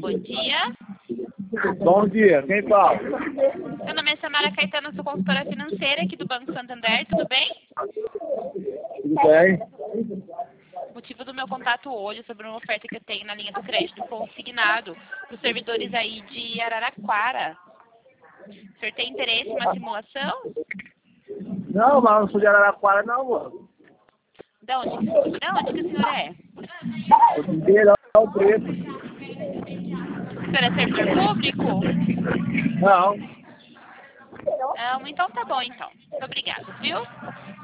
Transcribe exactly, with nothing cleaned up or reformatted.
bom dia. Bom dia, quem fala? Meu nome é Samara Caetano, sou consultora financeira aqui do Banco Santander, tudo bem? Tudo bem? O motivo do meu contato hoje é sobre uma oferta que eu tenho na linha do crédito consignado para os servidores aí de Araraquara. O senhor tem interesse em uma simulação? Não, mas não sou de Araraquara não, mano. Da onde, que- da onde que o senhor é? Eu sou de Ribeirão Preto. O senhor é servidor público? Não. Não, então tá bom então. Muito obrigada, viu?